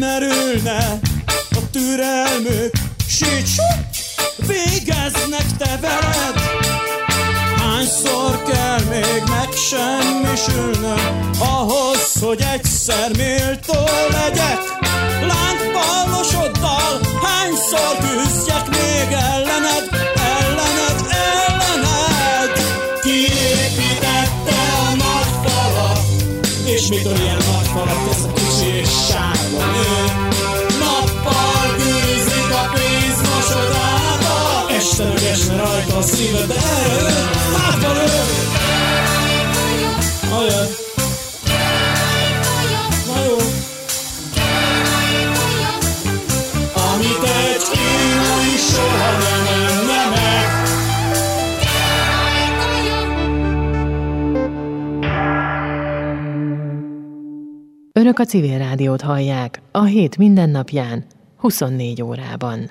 elmerülne a türelmük, végeznek te veled. Hányszor kell még megsemmisülnöm ahhoz, hogy egyszer méltó legyek? Lángballosoddal hányszor küzdjek még ellened, ellened, ellened? Kiépítette a nagy falat, és mitől ilyen nagy falat ez a kicsi és sárga nő? Nappal gűzik a pénzmosodába, este mögesne rajta a szíved, de erő, hátba lő! Ajaj! Na jó! Amit egy kímói soha nem enne meg. Önök a Civil Rádiót hallják a hét mindennapján, 24 órában.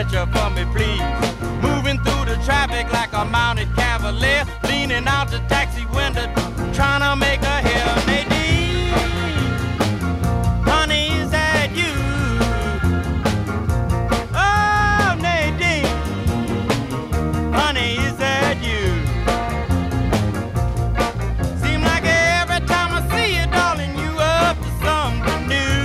picture for me, please. Moving through the traffic like a mounted cavalier, leaning out the taxi window, trying to make a hair. Nadine, honey, is that you? Oh, Nadine, honey, is that you? Seem like every time I see you, darling, you up to something new.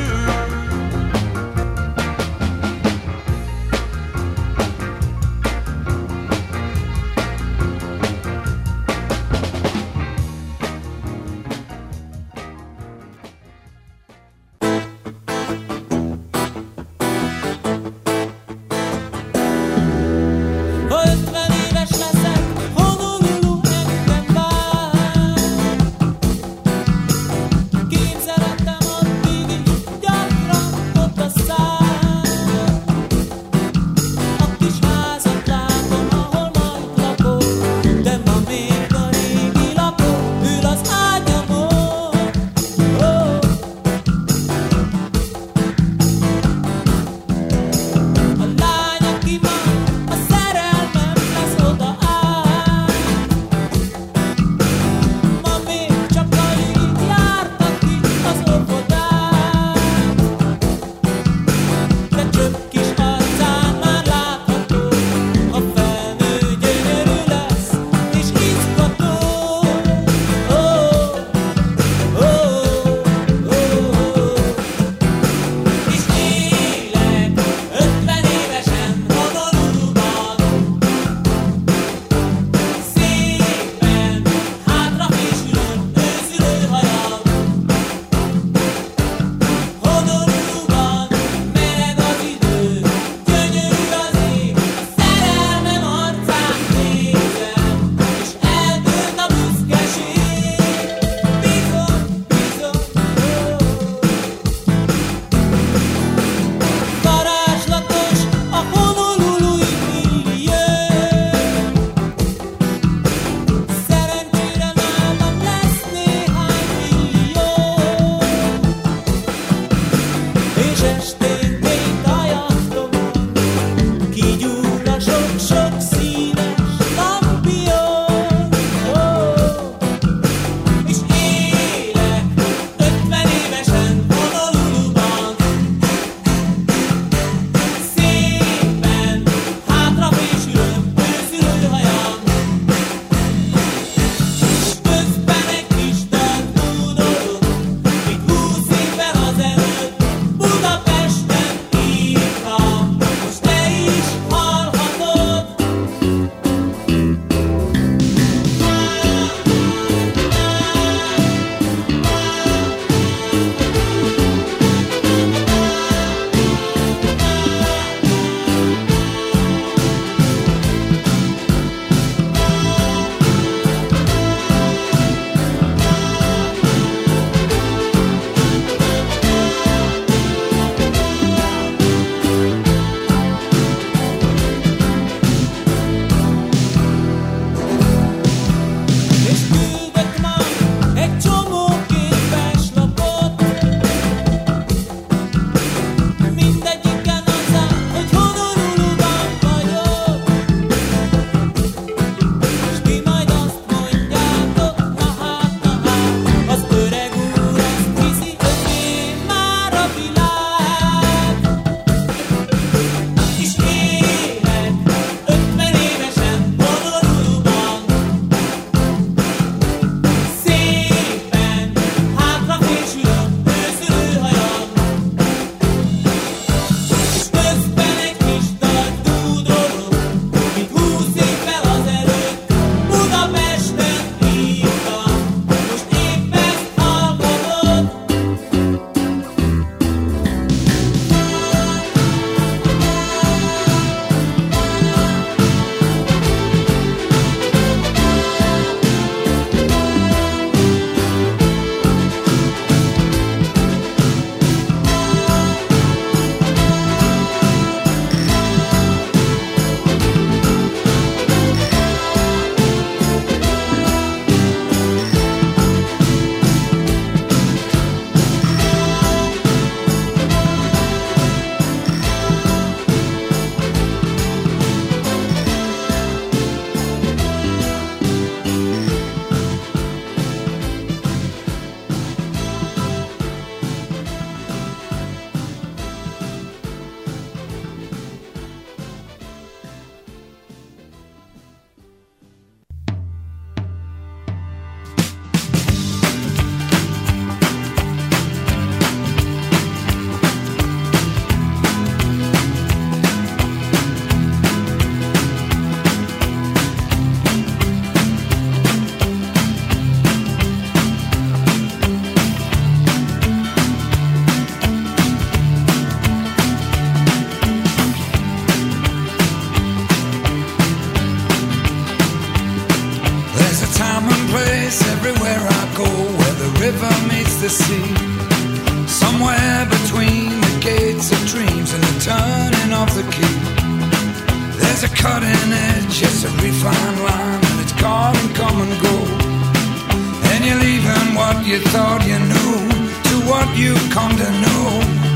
the sea. Somewhere between the gates of dreams and the turning of the key, there's a cutting edge, it's a refined line, and it's calling come and go. And you're leaving what you thought you knew to what you've come to know.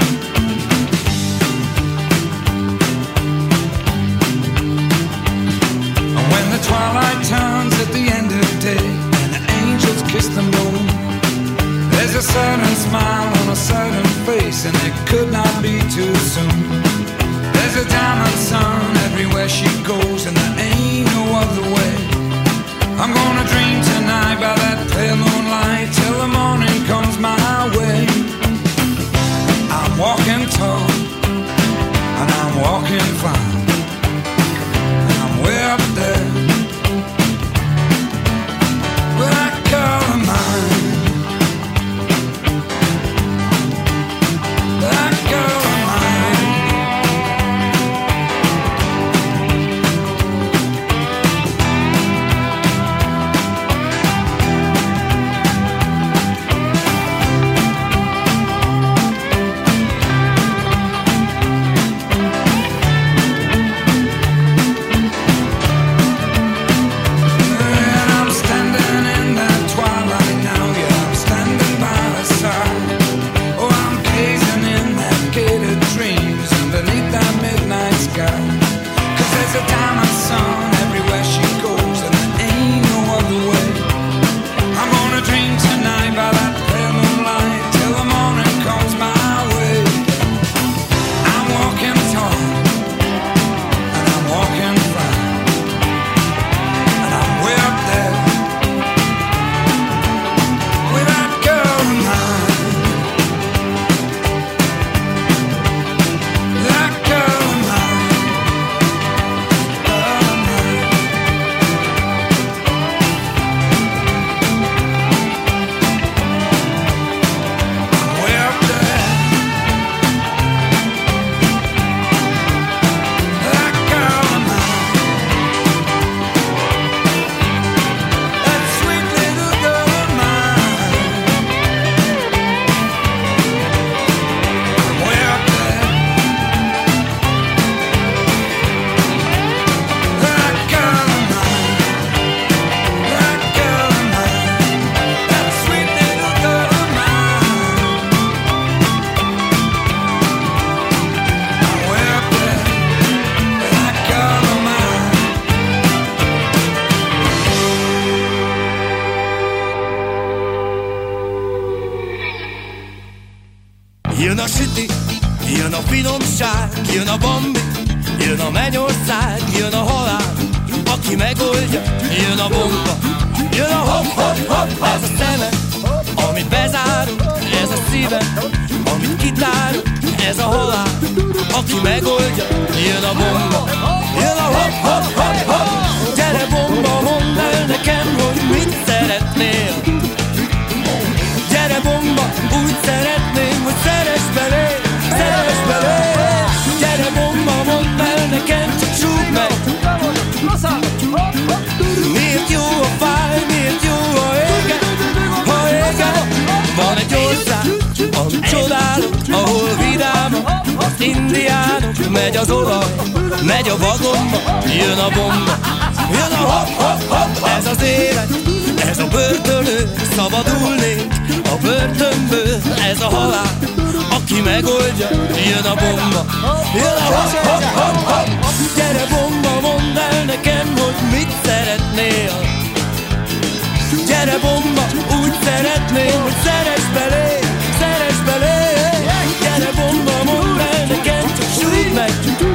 And when the twilight turns at the end of day and the angels kiss the moon, there's a certain smile on a certain face, and it could not be too soon. There's a diamond sun everywhere she goes, and there ain't no other way. I'm gonna dream tonight by that pale moonlight till the morning comes my way. I'm walking tall, and I'm walking fine, and I'm way up there with that girl of mine. That girl of mine. And I'm standing in that twilight now, yeah, I'm standing by her side. Oh, I'm gazing in that gate of dreams underneath that midnight sky. 'Cause there's a diamond sun everywhere she goes, and there ain't no other way. I'm gonna dream tonight by that pale moonlight till the morning comes my way. I'm walking tall, and I'm walking fine, and I'm way up there with that girl of mine. That girl of mine. Girl of mine. I'm way up there. That girl of mine. That sweet little girl of mine. I'm way up there. That girl of mine. That girl of mine. That sweet little girl of mine. I'm way up there. That girl of mine. Jön a süti, jön a finomság, jön a bambi, jön a mennyország, jön a halál, aki megoldja, jön a bomba, jön a hop-hop-hop, ez a szeme, amit bezárunk, ez a szíve, amit kitárunk, ez a halál, aki megoldja, jön a bomba, jön a hop-hop-hop-hop, gyere bomba, mondd el nekem, hogy mit szeretnél. Gyere bomba, úgy szeretném, hogy szeress belé, szeress belé. Gyere bomba, mondd el nekem, csak súgd meg. Miért jó a fáj, miért jó a éget, ha éget. Van egy ország, amit csodálok, ahol vidámak az indiánok. Megy az olaj, megy a vagomba, jön a bomba, jön a hop-hop-hop, ez az élet. Ez a börtönő, szabadulnék a börtönből, ez a halál, aki megoldja, jön a bomba, jön a hop-hop-hop-hop. Gyere bomba, mondd el nekem, hogy mit szeretnél. Gyere bomba, úgy szeretném, hogy szeress belé, szeress belé. Gyere bomba, mondd el nekem, csak súgd meg.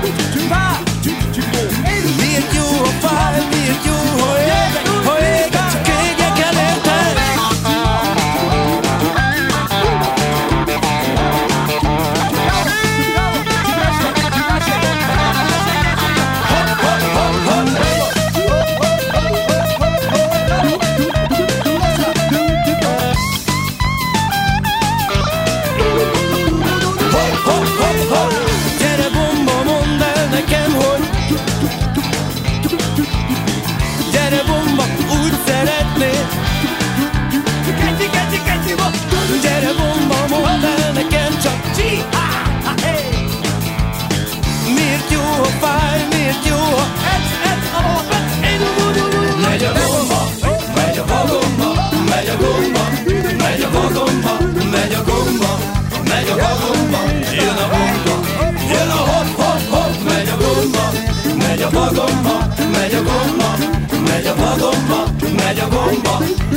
Miért jó a fáj, miért jó, ha éget, ha éget, csak égjek el érted.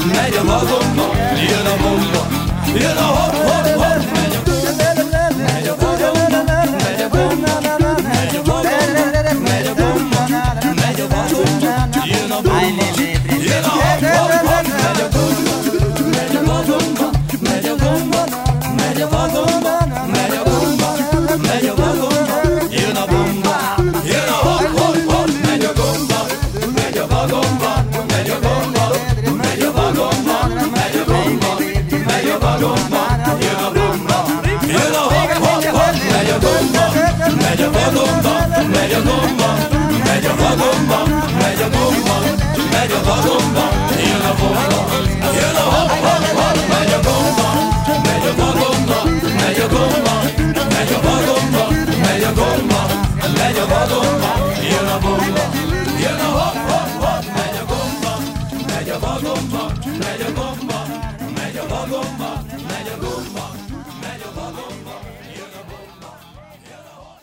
megy a vagomba, jön a bomba, jön a hopp, hopp, hopp, megy a vagomba, megy a vagomba, megy a bomba, megy a vagomba, megy a bomba, megy a vagomba, jön a bomba, jön a hopp, hopp, hopp, megy a bomba, megy a vagomba, megy a bomba, megy a vagomba, megy a bomba, megy a vagomba, jön a bomba, jön a hopp, hopp, hopp, megy a bomba, megy a vagomba, megy a bomba, megy a vagomba, megy a bomba, megy a vagomba, jön a bomba, jön a hopp, hopp, hopp, megy a bomba, megy a vagomba, megy a bomba, megy a vagomba, megy a bomba, megy a vagomba, jön a bomba, jön a hopp, hopp, hopp, megy a bomba, megy a vagomba, megy a bomba, megy a vagomba, megy a bomba, megy a vagomba, jön a bomba, jön a hopp, hopp, hopp, megy a bomba, megy a vagomba, megy a bomba, megy a vagomba, megy a bomba, megy a vagomba, jön a bomba, jön a hopp,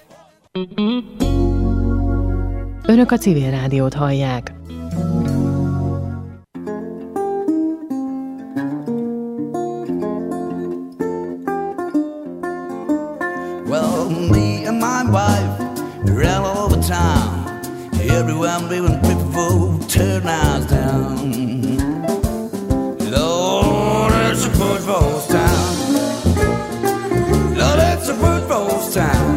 hopp. Önök a Civil Rádiót hallják. Well, me and my wife ran all over town. Everyone leaving people turn us down. Lord, it's a football town. Lord, it's a football town.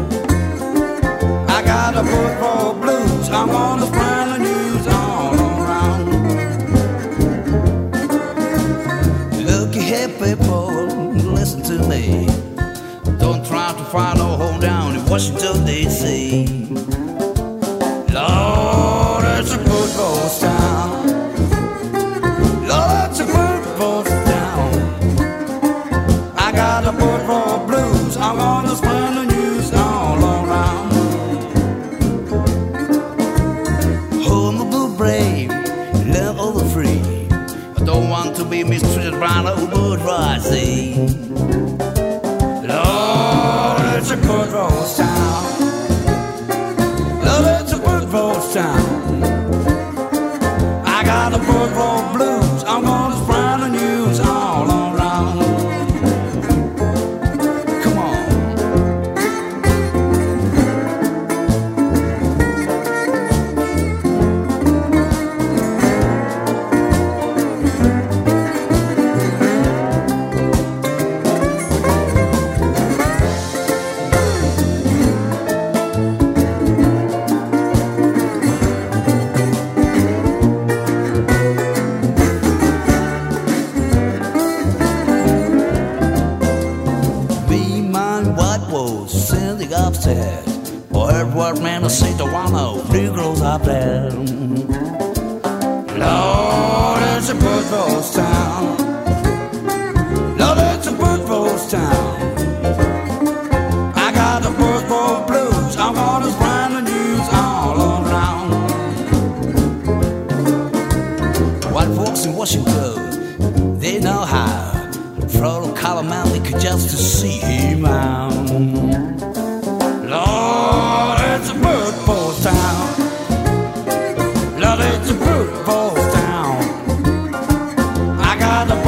I got a football blues. I'm gonna spread the news all around. Looky here, people, listen to me. Don't try to find a hole down in Washington, D.C. Lord, it's a football town. Lord, it's a football town. I got the football blues. I'm gonna spread the news all around. Home of the brave, love of the free. I don't want to be mistreated by no bourgeoisie. Lord, it's a football town. Lord, it's a football town. I got the football blues. I'm gonna spread the news all around. Come on. Upstairs, heard what man to say to one of three girls up there. Lord, it's a football town. Lord, it's a football town. I got the football blues. I'm gonna spread the news all around. White folks in Washington, they know how. Throw the color man, we could just to see him out. Lord, it's a football town. Lord, it's a football town. I got a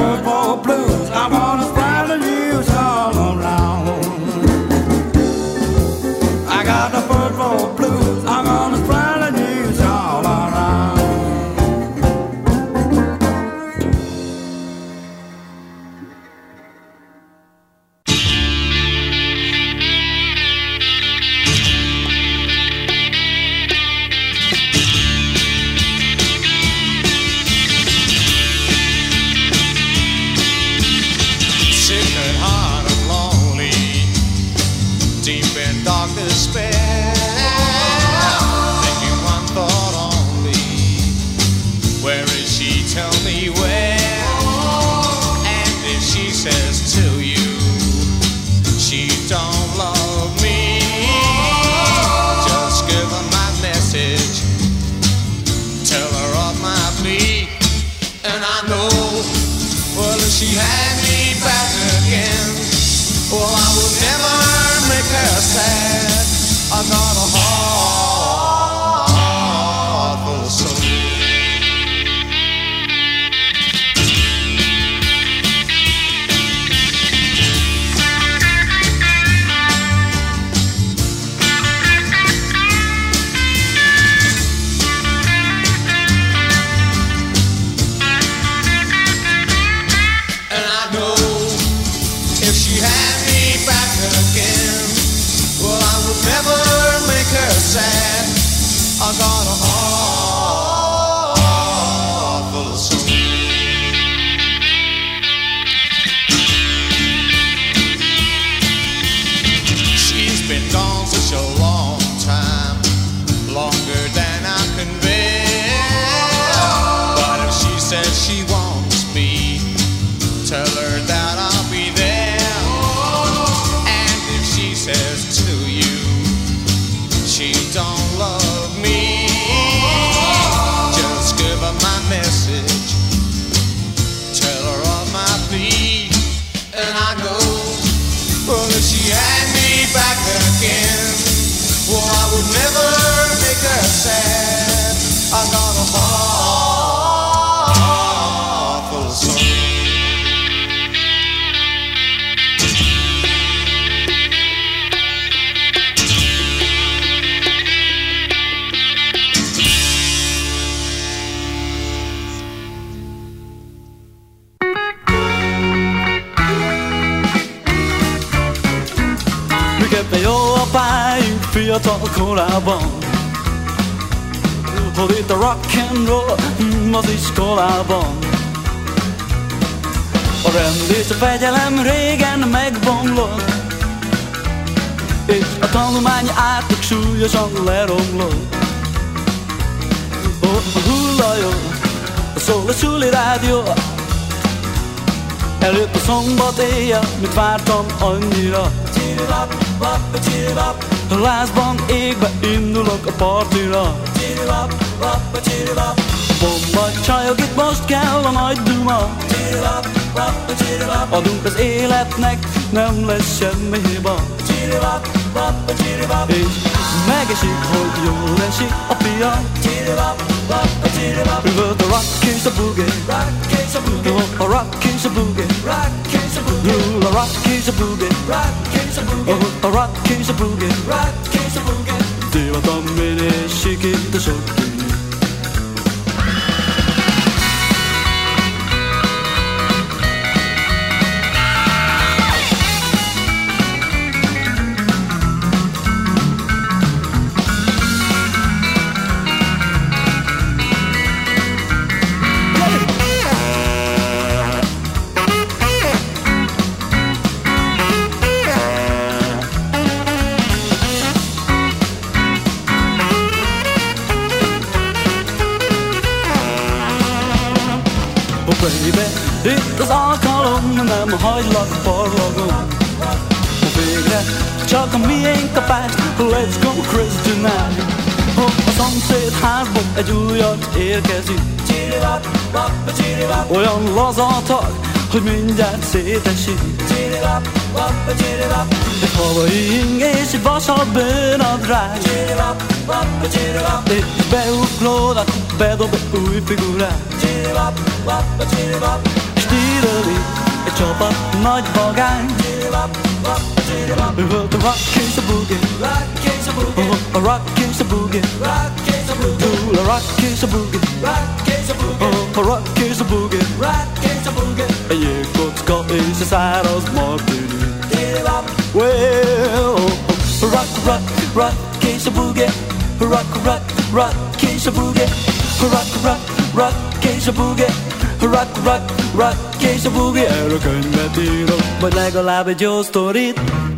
never make her sad. I got a heart full of soul. Miképpen jó a pályunk fiatal korában, hogy itt a rock and roll az iskolában. A rend és a fegyelem régen megbomlott, és a tanulmány átlag súlyosan leromlott. A hullajó, szól a suli rádió, előtt a szombat éjjel, mit vártam annyira. A lázban égbe indulok a partira. Bomba csajok, itt most kell a nagy duma. Adunk az életnek, nem lesz semmi hiba. És megesik, hogy jól esik a pia. Üvölt a rock és a boogie, a rock és a boogie, a rock és a boogie, a rock és a boogie. Divatom én és sikít a sok tűnő. Itt az alkalom, nem hagylak parlagon. Végre csak a miénk a pest, let's go crazy tonight. A szomszéd házból egy újat érkezik, olyan lazatak, hogy mindjárt szétesik. Egy havai ing és egy vasal bőnadrág, és beuglódnak, bedob egy új figurát. Stíleli egy csapat nagy vagány, üvölt a rock és a boogie, a rock és a boogie, túl a rock és a boogie, a rock és a boogie, egy jégkocka és a száraz martini. Well, rock, rock, rock és a boogie, rock, rock, rock és a boogie, rock, rock, rock és a boogie, rock, rock, rock és a boogie. Erről könyvet írok, vagy legalább egy jó sztorit.